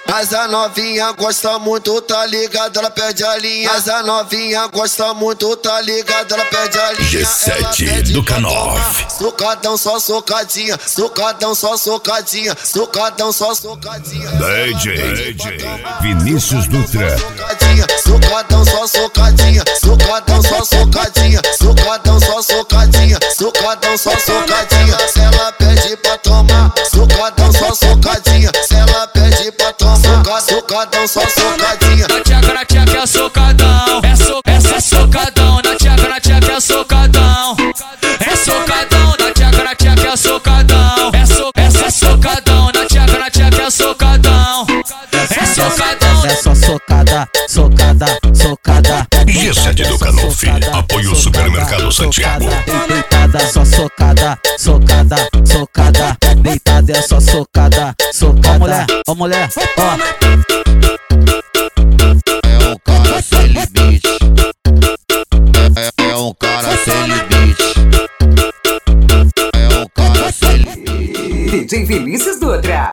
Mas a novinha gosta muito, tá ligado? Ela perde a linha. Mas a novinha gosta muito, tá ligado? Ela perde a linha. G7 do K9. Socadão, só socadinha. Socadão, só socadinha. Socadão, só socadinha. DJ Vinícius Dutra. Socadão, só socadinha. Socadão, só socadinha. Socadão, só socadinha. Socadão, só socadinha. Se ela pede pra tomar, socadão, só socadinha. Se ela pede pra tomar, socadão, só socadinha. Na tcheca é socadão. É socadão. Na tcheca é socadão. É socadão. Na tcheca é socadão. É socadão. Na tcheca é socadão. É socadão. É só socada, socada, socada. G7 do K9. Apoio o Supermercado Santiago. Deitada, só socada, socada, socada. Deitada é só socada, socada. Ó mulher, ó. É um cara sem limite. É um cara sem limite. É um cara sem limite. DJ Vinícius Dutra.